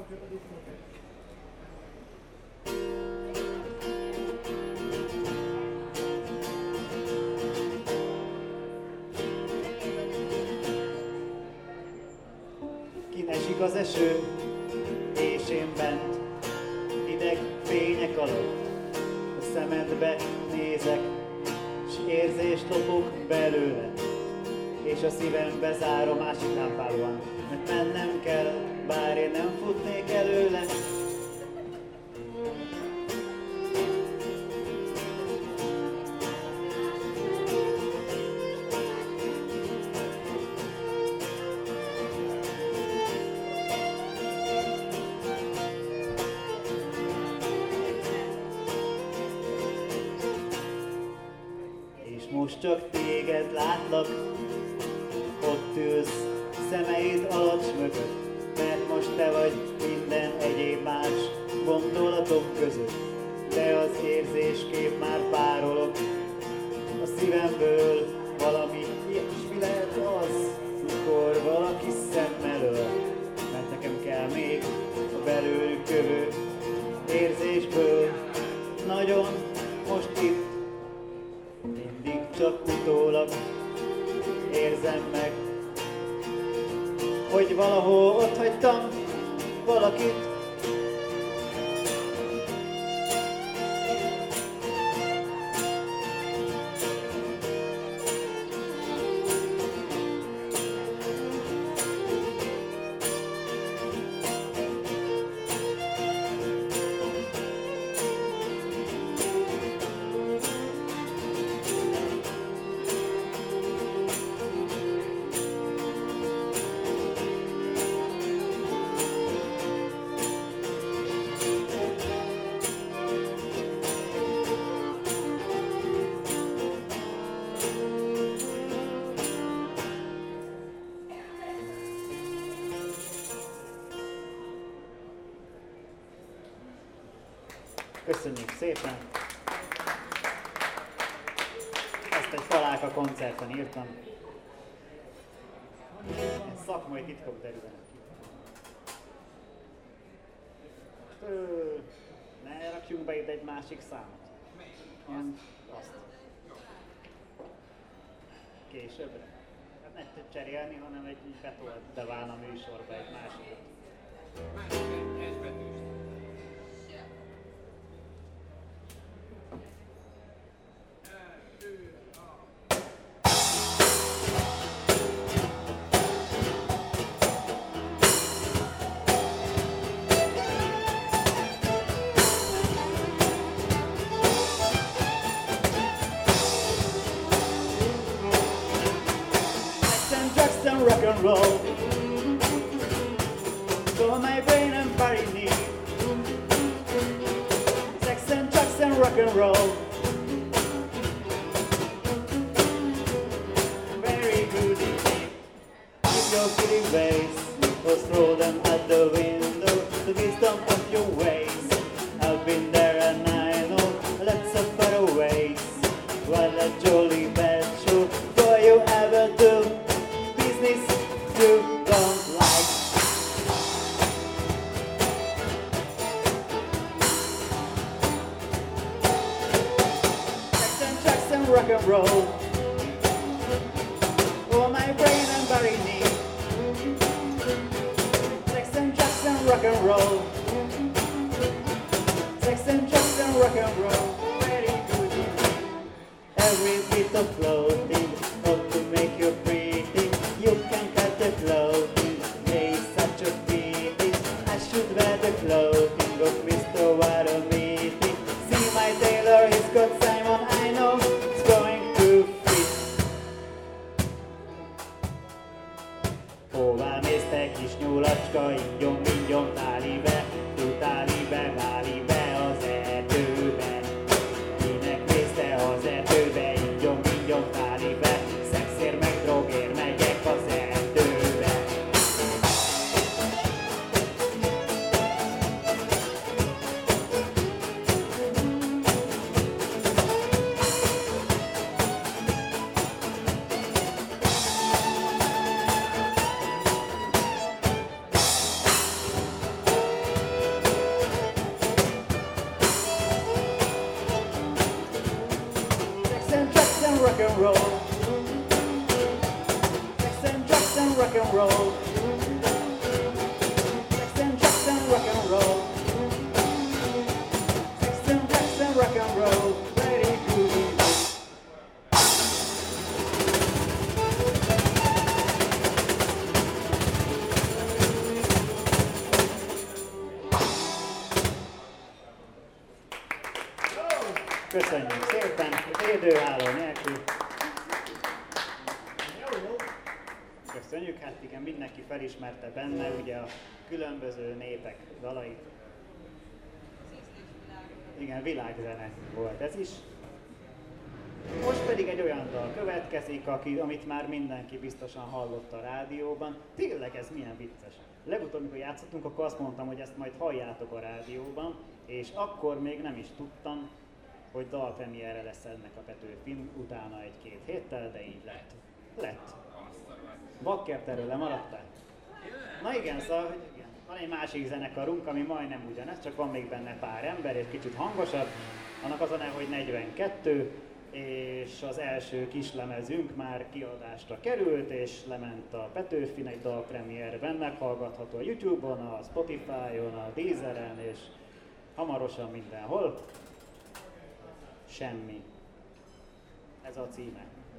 Kinesik az eső, és én bent, hideg fények alatt, a szemedbe nézek, s érzést lopok belőle, és a szívembe zár a másik lámpában, mert mennem kell, bár én nem futnék előle. Most csak téged látlak, ott ülsz szemeid alatt mögött, mert most te vagy minden egyéb más gondolatok között. De az érzéskép már párolog a szívemből, valami ilyesmi lehet az, mikor valaki szemmel öl, mert nekem kell még a belőlük jövő érzésből. Nagyon most itt csak utólag érzem meg, hogy valahol ott hagytam valakit. Köszönjük szépen! Ezt egy Találka koncerten írtam. Ilyen szakmai titkok derülnek ki. Ne rakjunk be ide egy másik számot. Ilyen azt. Későbbre. Hát ne cserélni, hanem egy betolt beválna a műsorba egy másikat. Rock and roll, fill my brain and body need. Sex and drugs and rock and roll, very good indeed. Keep your killing ways, or throw them at the window. The wisdom of your ways, I've been there and I know lots of better ways. What a jolly bad show, do you ever do? You don't like. Sex and drugs and rock and roll, all my brain and body need. Sex and drugs and rock and roll, sex and drugs and rock and roll, very good indeed. Every bit of clothing ought to make you pretty. You can cut the clothing, hey, such a pity. I should wear the clothing of Mr. Watermeaty. See my tailor, he's got Simon, I know it's going to fit. Hová mész te kis nyulacska, ingyom, ingyom, tálibe, tálibe, válibe az erdőbe. Kinek mész te az erdőbe, ingyom, ingyom, tálibe, szexér meg drogér, megyek az erdőbe. rock and roll. Jackson, rock and roll. Jackson, rock and roll. Very good. Köszönjük szépen, védőháló nélkül. Köszönjük, hát igen, mindenki felismerte benne ugye a különböző népek dalait. Igen, világzene volt ez is. Most pedig egy olyan dal következik, amit már mindenki biztosan hallott a rádióban. Tényleg ez milyen vicces. Legutóbb, amikor játszottunk, akkor azt mondtam, hogy ezt majd halljátok a rádióban, és akkor még nem is tudtam, hogy dalpremiere lesz ennek a Petőfin utána egy-két héttel, de így lett. Bakkert, erről lemaradtál? Na igen, szóval hogy igen. Van egy másik zenekarunk, ami majdnem ugyanez, csak van még benne pár ember, és kicsit hangosabb. Annak az a neve, hogy 42, és az első kislemezünk már kiadásra került, és lement a Petőfin egy dalpremierben, meghallgatható a YouTube-on, a Spotify-on, a Deezeren, és hamarosan mindenhol. Semmi. Ez a címe.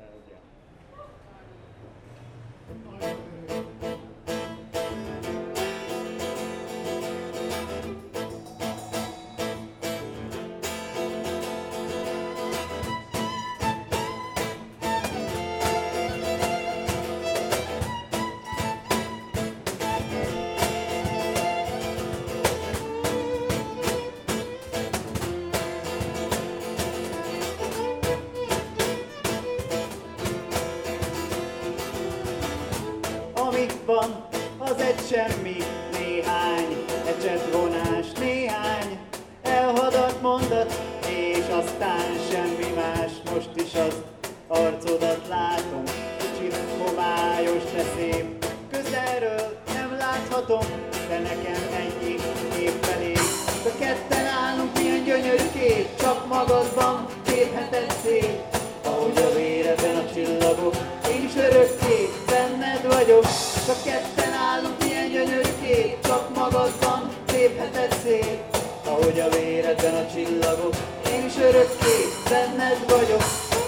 Van, az egy semmi, néhány ecsetvonás, néhány elhadadt mondat, és aztán semmi más. Most is az arcodat látom, kicsit homályos, de szép. Közelről nem láthatom, de nekem ennyi épp elég. A ketten állunk, milyen gyönyörű kép, csak magadban képheted szép. Ahogy a véredben a csillagok, én is örökké benned vagyok. Csak ketten állunk, milyen gyönyörű kép, csak magadban lépheted szép. Ahogy a véredben a csillagok, én is örökké benned vagyok.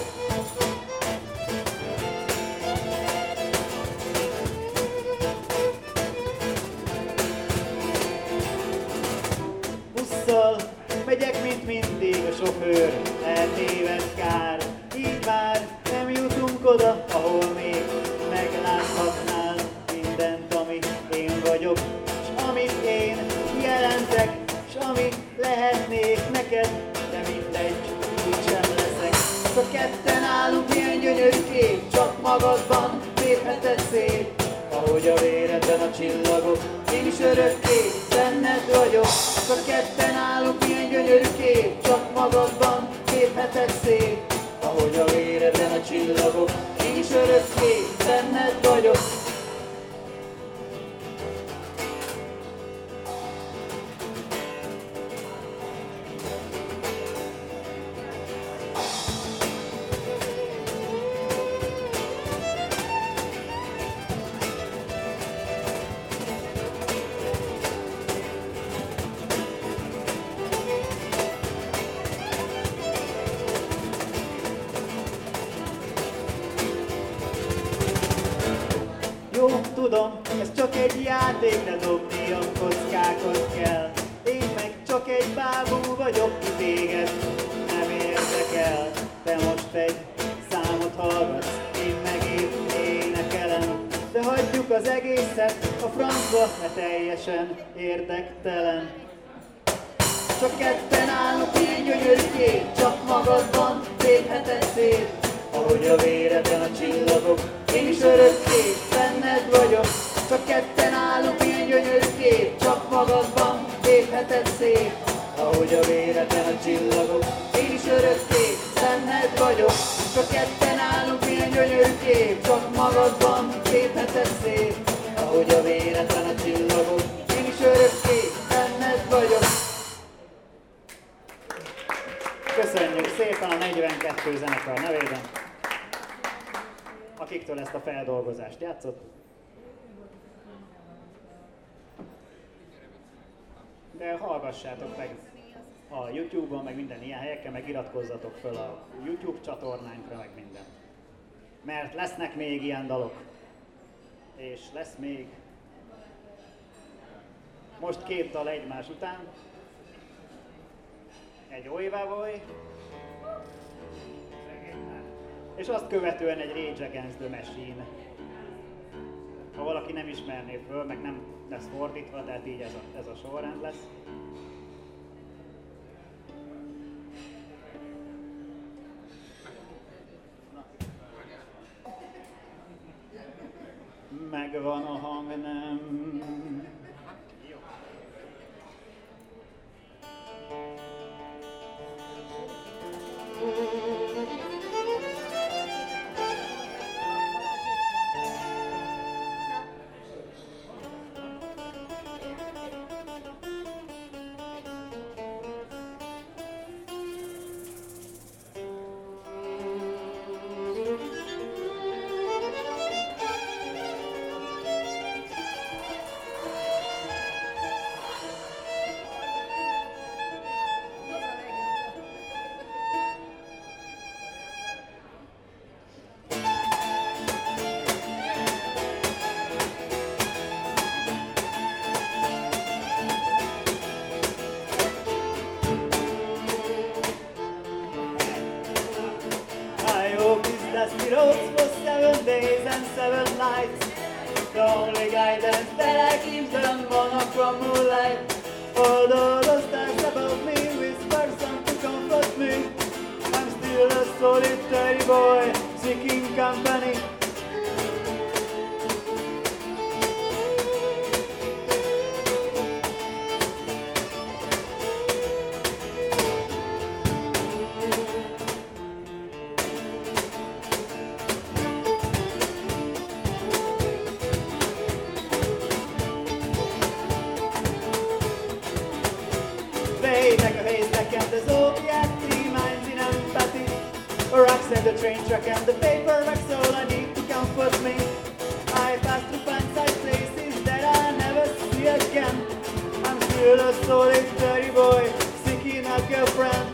Busszal megyek, mint mindig, a sofőr eltévedt kár. Így már nem jutunk oda, ahol még megláthatnál mindent, ami én vagyok, s amit én jelentek, s amit lehetnék neked, de mindegy, úgysem leszek. A ketten állunk, milyen gyönyörű kép, csak magadban lépheted szép. Ahogy a véredben a csillagok, én is örökké benned vagyok. A ketten állunk, milyen gyönyörű kép, csak magadban lépheted szép. Ahogy a véredben a csillagok, én is örökké benned vagyok. Jó, tudom, ez csak egy játék, de dobni a kockákat kell. Én meg csak egy bábú vagyok, ki téged nem érdekel. Te most egy számot hallgatsz, én meg épp énekelem. De hagyjuk az egészet a francba, mert teljesen érdektelen. Csak ketten állunk, ilyen gyönyörű kép, csak magadban lépheted szép. Ahogy a véredben a csillagok, én is örökké benned vagyok. Csak ketten állunk, ilyen gyönyörű kép, csak magadban lépheted szép. Ahogy a véredben a csillagok, én is örökké benned vagyok. Csak ketten állunk, ilyen gyönyörű kép, csak magadban lépheted szép. Ahogy a véredben a csillagok, én is örökké benned vagyok. Köszönjük szépen a 42 zenekar nevében, akiktől ezt a feldolgozást játszott. De hallgassátok meg a YouTube-on, meg minden ilyen helyeken, meg iratkozzatok föl a YouTube csatornánkra, meg minden. Mert lesznek még ilyen dalok. És lesz még most 2 dal egymás után. Egy Oi Vavoy, és azt követően egy Rage Against the Machine. Ha valaki nem ismerné föl, meg nem lesz fordítva, tehát így ez a sorrend lesz. Megvan a hang, nem? Dusty roads for 7 days and 7 nights. The only guidance that I keep them monochrome moonlight. Although the stars above me whisper some to comfort me, I'm still a solitary boy seeking company. Rocks and the train track and the paper wax, all I need to comfort me. I pass through fun-side places that I never see again. I'm still a solitary boy seeking a girlfriend.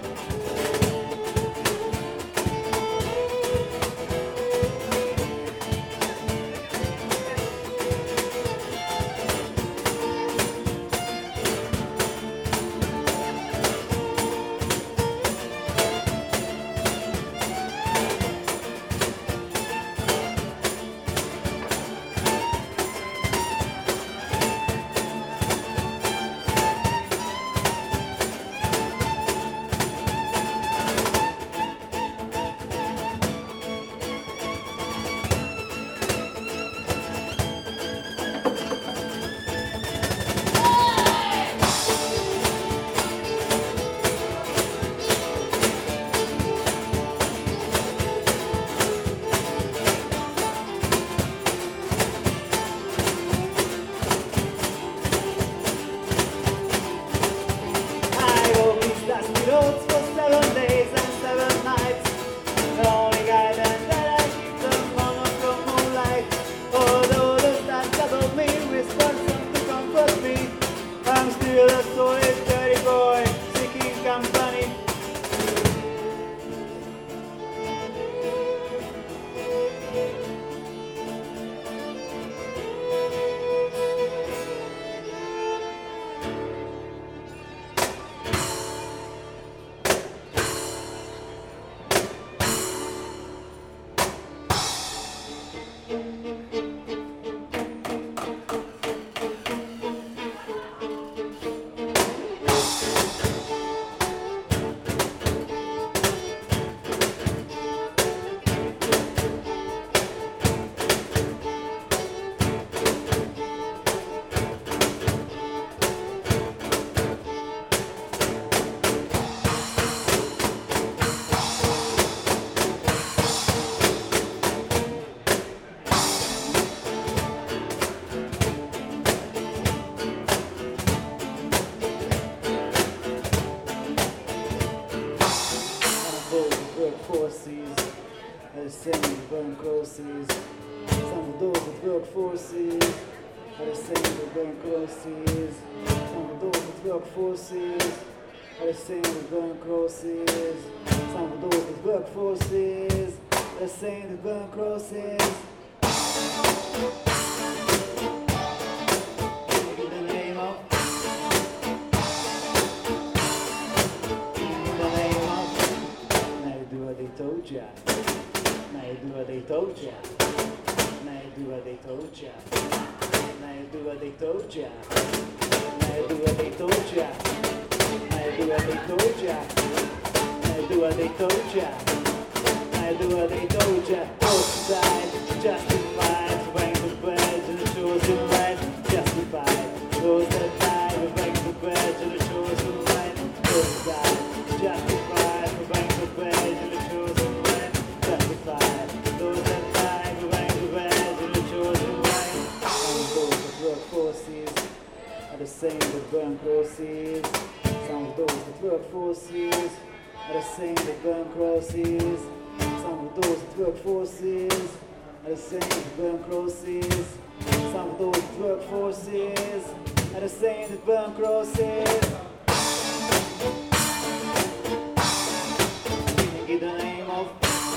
Workforces, are the same with burn crosses. Some of those with workforces are the same with burn crosses. Some of those with workforces are the same with burn crosses. In the name of now you do what they told ya. Now you do what they told ya. Now you do what they told ya. Now you do what they told ya. Now you do what they told ya. Now you do what they told ya. Now you do what they told ya. Now you do what they told ya. Both sides justified for buying the bread and the chosen right. Justified those that died for buying the bread and the chosen right. Both sides justified for buying the bread and the chosen right. Justified those that died for buying the bread and the chosen right. Some of those that work forces are the same that burn crosses. Some of those that work forces are the same that burn crosses. Some of those that work forces are the same that burn crosses. Some of those that work forces are the same that burn crosses. In the name of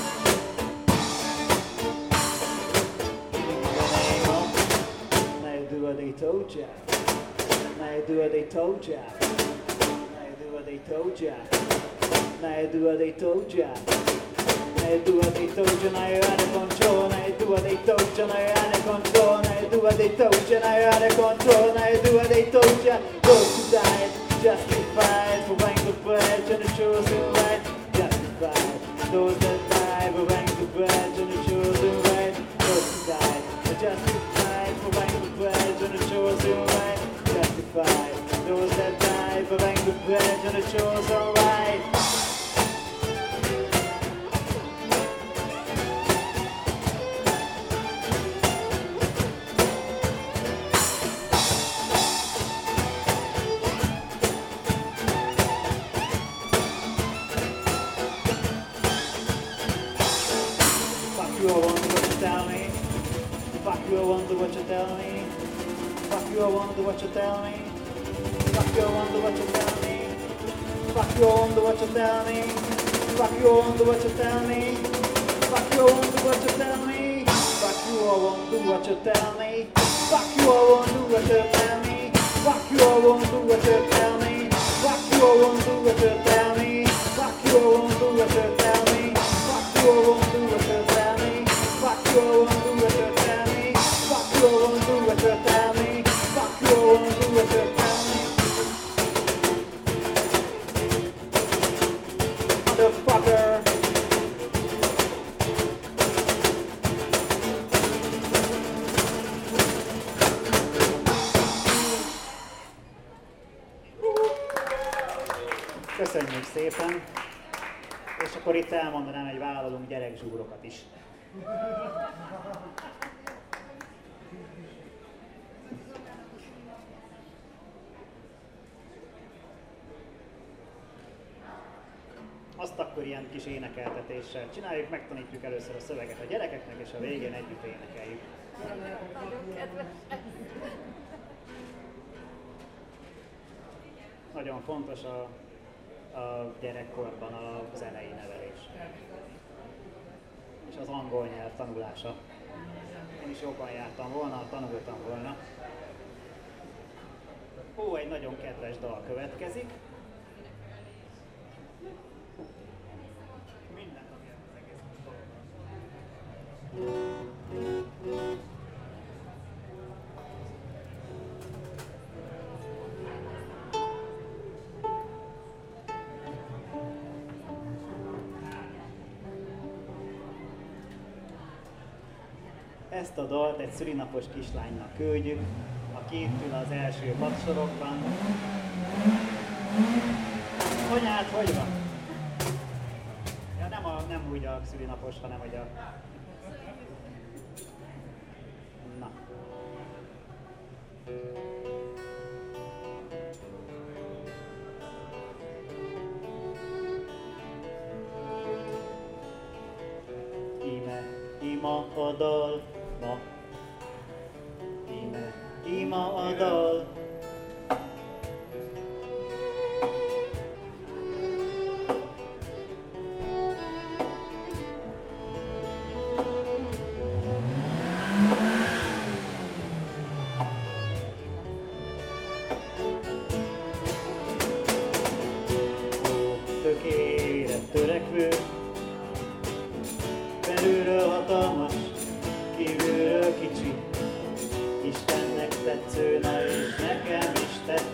now you do what they told ya. Now you do what they told ya. Now you do what they told ya. Now you do what they told ya. Now you do what they told you, now you're out of control. Now you do what they told you, now you're out of control. Now you do what they told you, now you're out of control. Now you do what they told you. Those who died, justified for buying the bread and the chosen right. Justified. Those that died for buying the bread and the chosen right. Those who died, justified for buying the bread and the chosen right. Justified. Those that died for buying the bread and the chosen right. Fuck you, I wonder what you tell me. Fuck you, I wonder what you tell me. Fuck you, I wonder what you tell me. Fuck you, I wonder what you tell me. Fuck you, I wonder what you tell me. Fuck you, I wonder what you tell me. Fuck you, I wonder what you tell me. Fuck you, I wonder what you tell me. Fuck you, I wonder what you tell me. Fuck you, I wonder what you tell me. Fuck you, I wonder what you tell me. Fuck you, I wonder what you tell me. Fuck you, I wonder what you tell me. Fuck you, I wonder what you tell me. Fuck you, I wonder what you tell me. Motherfucker. Köszönjük szépen, és akkor itt elmondanám, hogy vállalunk gyerekzsúrokat is. Azt akkor ilyen kis énekeltetéssel csináljuk, megtanítjuk először a szöveget a gyerekeknek, és a végén együtt énekeljük. Nagyon fontos a gyerekkorban a zenei nevelés. És az angol nyelv tanulása. Én is jobban jártam volna, tanultam volna. Ó, egy nagyon kedves dal következik. Mindent, ami az egész dologban. Ezt a dalt egy szülinapos kislánynak küldjük, aki itt ül az első padsorokban. Anyád, hogy van? Ja, nem úgy a szülinapos, hanem hogy a... Na. Ima a dal, ma. Ima a dal.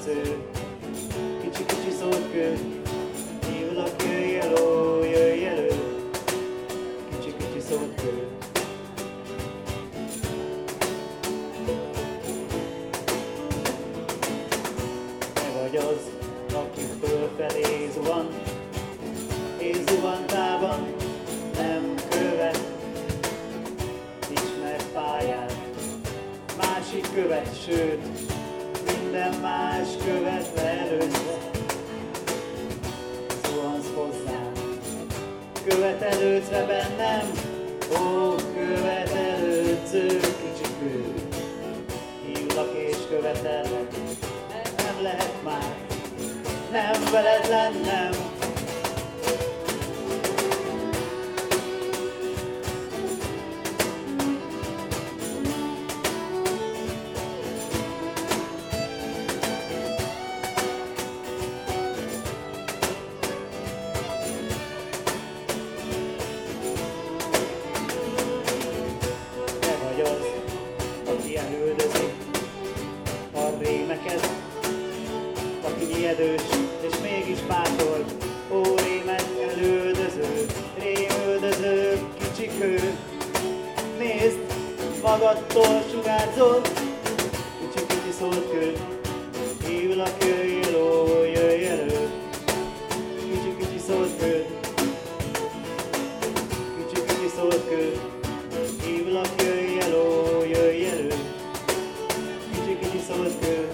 előző. Kicsi szótkő, hívlak, jöjj elő. Kicsi szótkő. Te vagy az, aki fölfelé zuhan, és zuhantában nem követ, ismer pályát, másik követ, sőt, minden más követ előzve. Zuhansz hozzám, követelődve bennem, ó, követelődző kicsikő. Hívlak és követellek, nem lehet már, nem veled lennem. És mégis bátor, ó, rémet rémüldöző kicsikő. Nézd, magadtól sugárzol, kicsi szótkő, hívlak, jöjj elő, kicsi szótkő, kicsi szótkő, hívlak, jöjj elő, kicsi szótkő.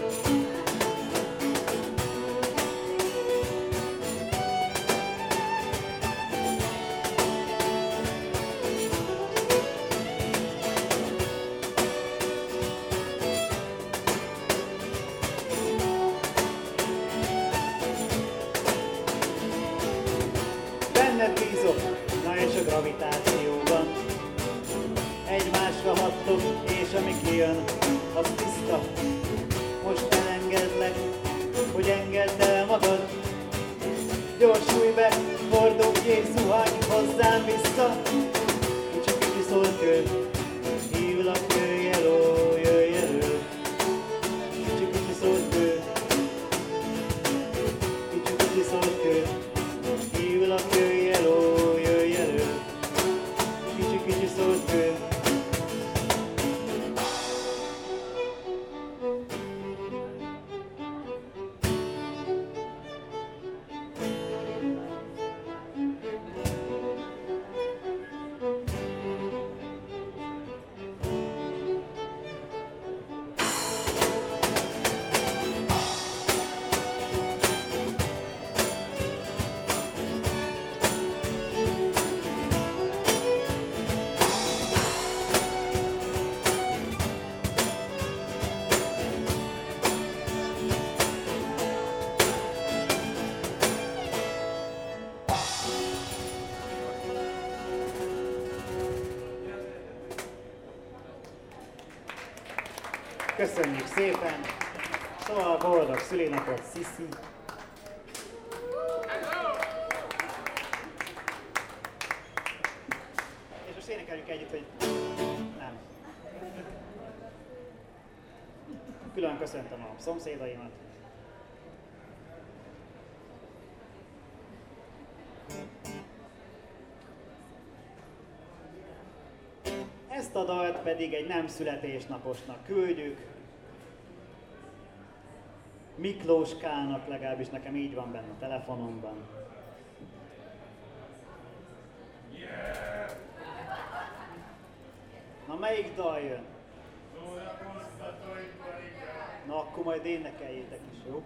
Bízok, na és a gravitációban. Egymásra hattok, és ami kijön, az tiszta. Most elengedlek, hogy engedd el magad. Gyorsulj be, fordulj és zuhanj hozzám vissza. Kicsi szótkő, hívlak, jöjj elő. Kicsi szótkő, kicsi szótkő. Hívlak, jöjj elő, kicsi szótkő. Köszönjük szépen! Szóval boldog szülinapot, Sziszi! És most énekeljük együtt, hogy nem. Külön köszöntöm a szomszédaimat. Ezt a dalt pedig egy nem születésnaposnak küldjük. Miklóskának, legalábbis nekem így van benne a telefonomban. Na, melyik dal jön? Na, akkor majd énekeljétek is, jó?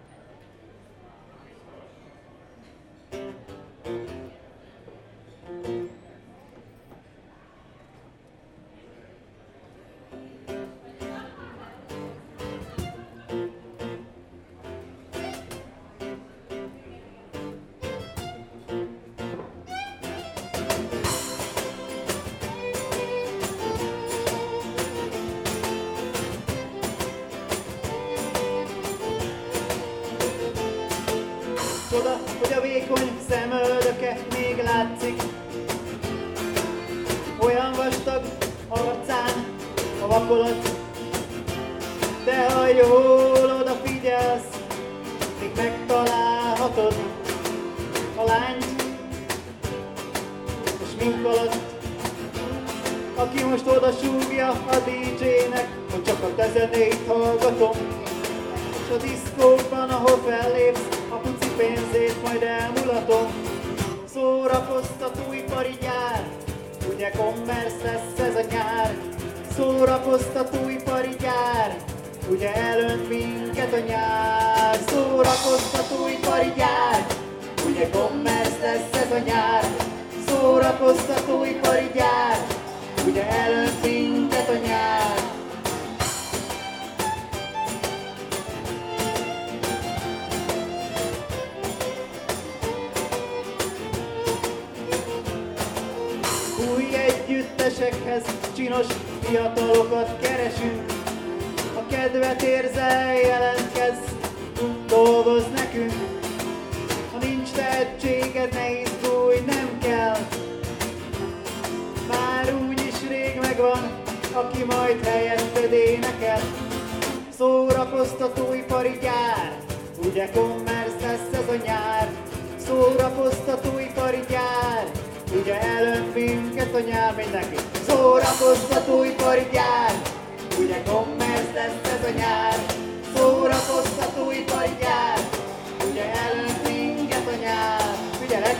Csoda, hogy a vékony szemöldöke még látszik. Olyan vastag arcán a vakolat, de ha jól odafigyelsz, Mindig megtalálhatod a lányt a smink alatt, aki most oda súgja a DJ-nek, hogy csak a te zenét hallgatom. És a diszkóban, ahol fellépsz, a puci pénzét majd elmulatom. Szórakoztatóipari gyár, ugye commerce lesz ez a nyár. Szórakoztatóipari gyár, ugye elönt minket a nyár. Szórakoztatóipari gyár, ugye commerce lesz ez a nyár. Szórakoztatóipari gyár, ugye elönt minket a nyár. Új együttesekhez csinos fiatalokat keresünk. Ha kedvet érzel, jelentkezz, dolgozz nekünk. Ha nincs tehetséged, ne izgulj, nem kell. Már úgyis rég megvan, aki majd helyetted énekel. Szórakoztatóipari gyár, ugye commerce lesz ez a nyár. Szórakoztatóipari gyár, ugye elönt minket a nyár. Mindenki! Szórakoztatóipari gyár, ugye commerce lesz ez a nyár. Szórakoztatóipari gyár, ugye elönt minket a nyár. Figyelek!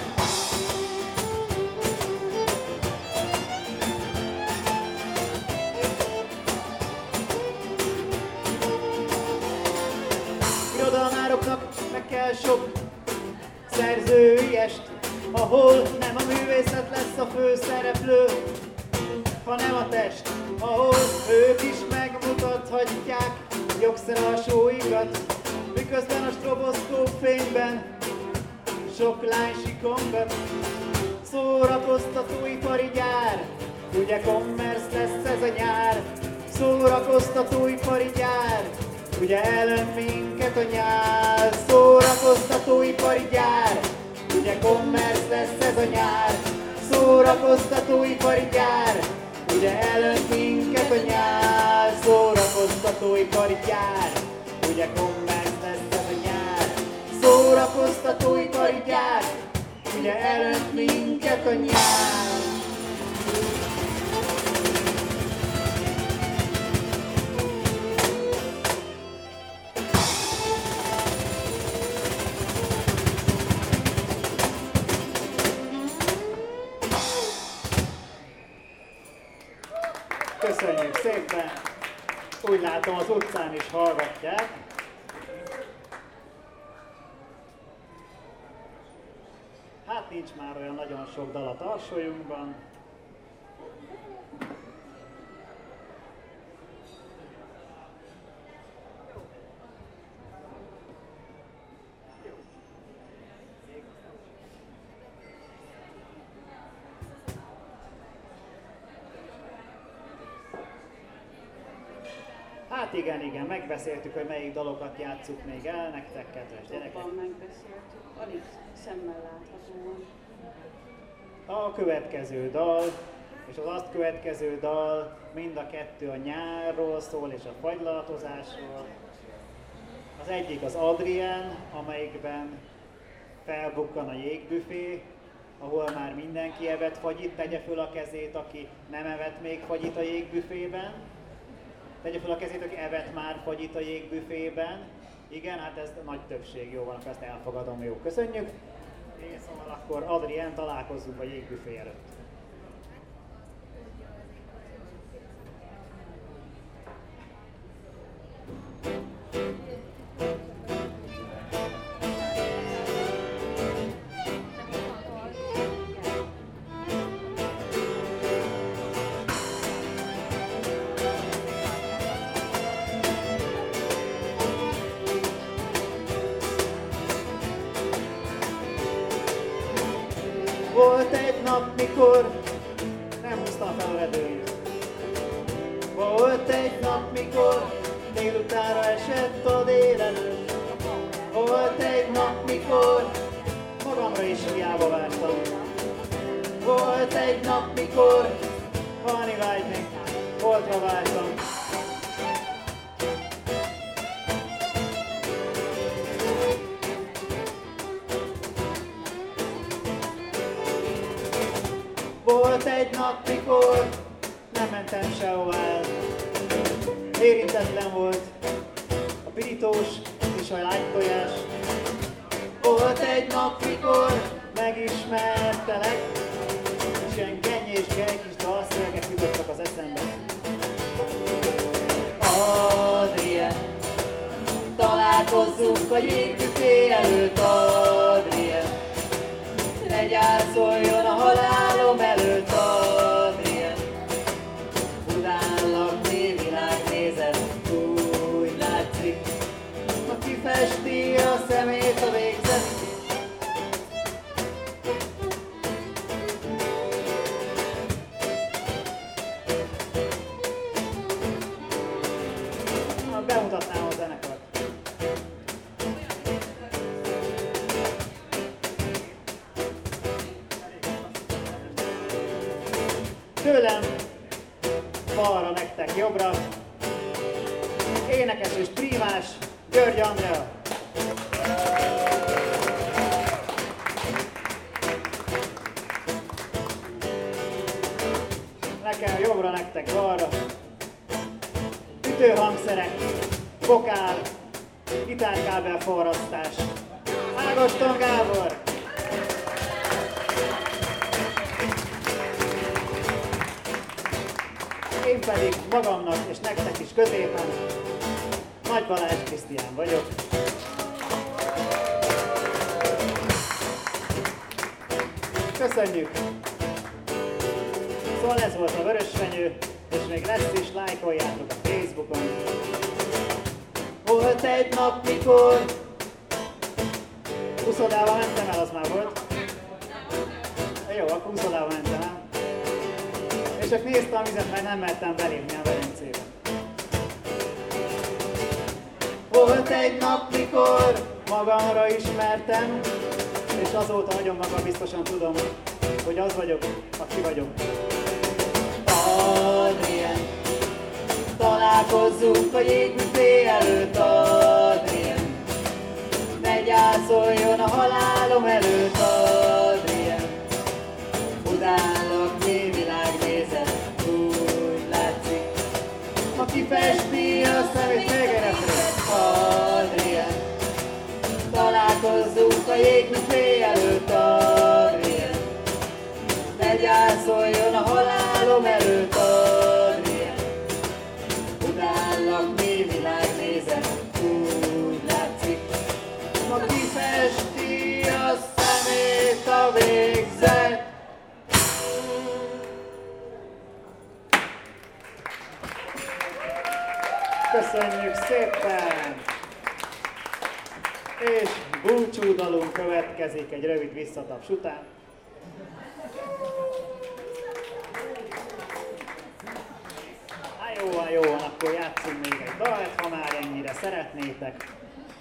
Irodalmároknak meg kell sok szerzői est, ahol nem a művészet lesz a főszereplő, hanem a test, ahol ők is megmutathatják jogszeralsóikat, miközben a stroboszkóp fényben sok lány sikongat. Szórakoztatóipari gyár, ugye commerce lesz ez a nyár. Szórakoztatóipari gyár, ugye elönt minket a nyár. Szórakoztatóipari gyár, ugye commerce lesz ez a nyár. Szórakoztatóipari gyár, ugye elönt minket a nyár. Szórakoztatóipari gyár, ugye commerce lesz ez a nyár. Szórakoztatóipari gyár, ugye elönt minket a nyár. Köszönjük szépen! Úgy látom, az utcán is hallgatják. Hát nincs már olyan nagyon sok dal a tarsolyunkban. Hát igen, megbeszéltük, hogy melyik dalokat játsszuk még el nektek, kedves gyerekek. Jobban megbeszéltük, alig szemmel láthatóan. A következő dal és az azt következő dal mind a kettő a nyárról szól és a fagylaltozásról. Az egyik az Adrien, amelyikben felbukkan a jégbüfé, ahol már mindenki evett fagyit, tegye föl a kezét, aki nem evett még fagyit a jégbüfében. Tegye fel a kezét, aki evett már fagyit a jégbüfében. Igen, hát ez nagy többség, jó van, akkor ezt elfogadom, jó, köszönjük. És szóval akkor Adrien, találkozzunk a jégbüfé előtt. Volt egy nap, mikor nem húztam fel a redőnyt. Volt egy nap, mikor délutánra esett a délelőtt. Volt egy nap, mikor magamra is hiába vártam. Volt egy nap, mikor halni vágynék, holtra vártam. Volt egy nap, mikor nem mentem sehová el. Érintetlen volt a pirítós és a lágytojás. Volt egy nap, mikor megismertelek, és ilyen genny és gej kis dalszövegek jutottak az eszembe. Adrien, találkozzunk a jégbüfé előtt, Adrien. Ne gyászoljon a halálom előtt, Adrien. Utállak világnézet, úgy látszik, aki festi a szemét a végzet. Bemutatnám a zenekart. Tőlem balra, nektek jobbra, énekes és prívás György Andrea. Nekem jobbra, nektek balra, ütőhangszerek, vokál, gitárkábel forrasztás. Ágoston Gábor! Én pedig magamnak és nektek is középen Nagy Balázs Krisztián vagyok. Köszönjük! Szóval ez volt a Vörösfenyő, és még lesz is, lájkoljátok a Facebookon. Volt egy nap, mikor úszodával mentem el, az már volt. Jó, akkor úszodával mentem el. És csak néztem a vizet, mert nem mertem belépni a Velencébe. Volt egy nap, mikor magamra ismertem, és azóta nagyon magabiztosan tudom, hogy az vagyok, aki vagyok. Adrien, találkozzunk a jégbüfé előtt, Adrien. Ne gyászoljon a halálom előtt, Adrien. Utállak világnézet, úgy látszik, aki festi a szemét végérezre, Adrien. Találkozzunk a jégbüfé előtt, Adrien. Ne gyászoljon a halálom előtt, Adrien. Utállak világnézet, úgy látszik, aki festi a szemét a végzet. Köszönjük szépen! És búcsúdalunk következik egy rövid visszataps után. Jó van, akkor játszunk még egy dalt, ha már ennyire szeretnétek.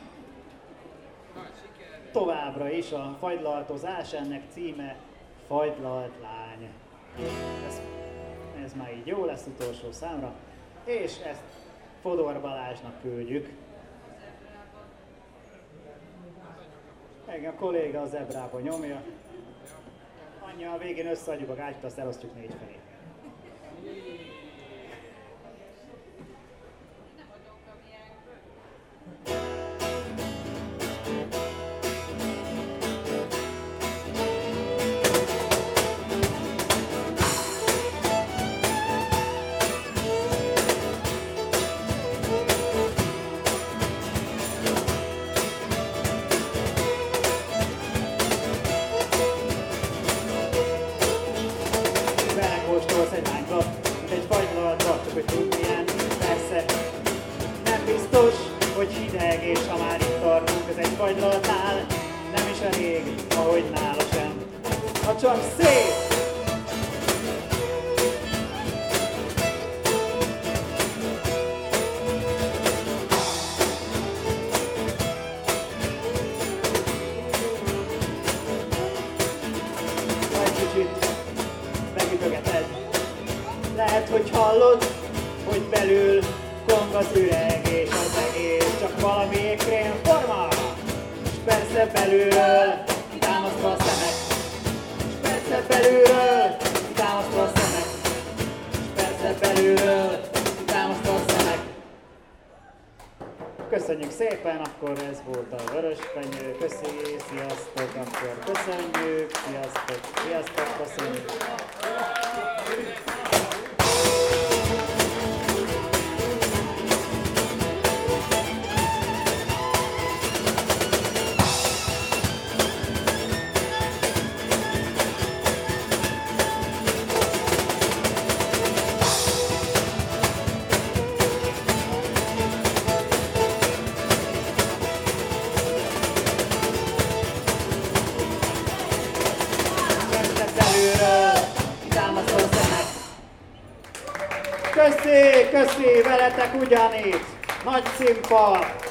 Továbbra is a fagylaltozás, ennek címe Fagylalt lány. Ez már így jó lesz utolsó számra, és ezt Fodor Balázsnak küldjük. Igen, a kolléga a zebrába nyomja. Annyi a végén összeadjuk a gátyot, azt elosztjuk 4 felé. Hogy hideg, és ha már itt tartunk, ez egy fagylaltnál nem is elég, ahogy nála sem. Ha csak szép! Vagy kicsit megütögeted. Lehet, hogy hallod, hogy belül kong az üreg és az egész csak valami ékrém forma. És persze belülről támasztva a szemek. És persze belülről támasztva köszönjük szépen, akkor ez volt a Vöröspenyő, köszi, sziasztok, akkor köszönjük, sziasztok, köszönjük. Köszi, veletek ugyanígy! Nagy színpad!